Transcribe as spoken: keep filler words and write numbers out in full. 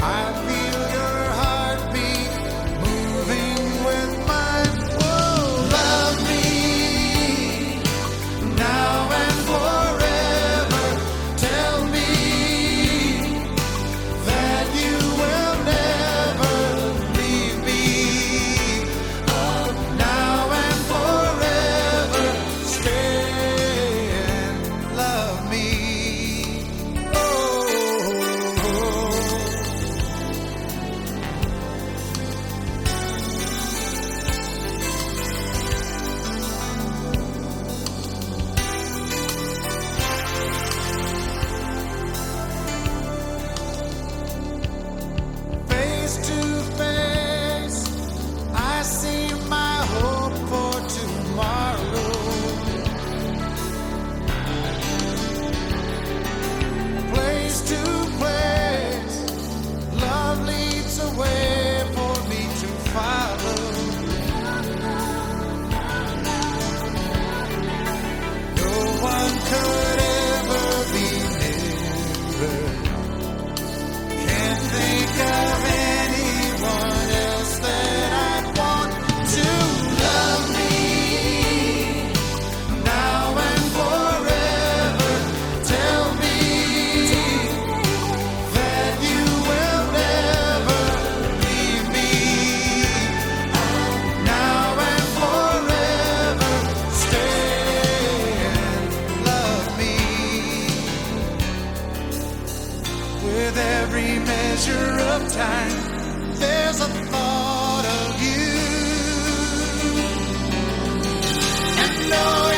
I feel your heartbeat moving with mine. Whoa, love me now and forever. Tell me that you will never leave me. Oh, now and forever, stay and love me. Oh. Face to face, I see my hope for tomorrow. Place to place, love leads a way for me to follow. No one could ever be nearer. Can't think of anyone else that I'd want to love me now and forever. Tell me that you will never leave me. Now and forever, stay and love me. With every measure of time, there's a thought of you. And no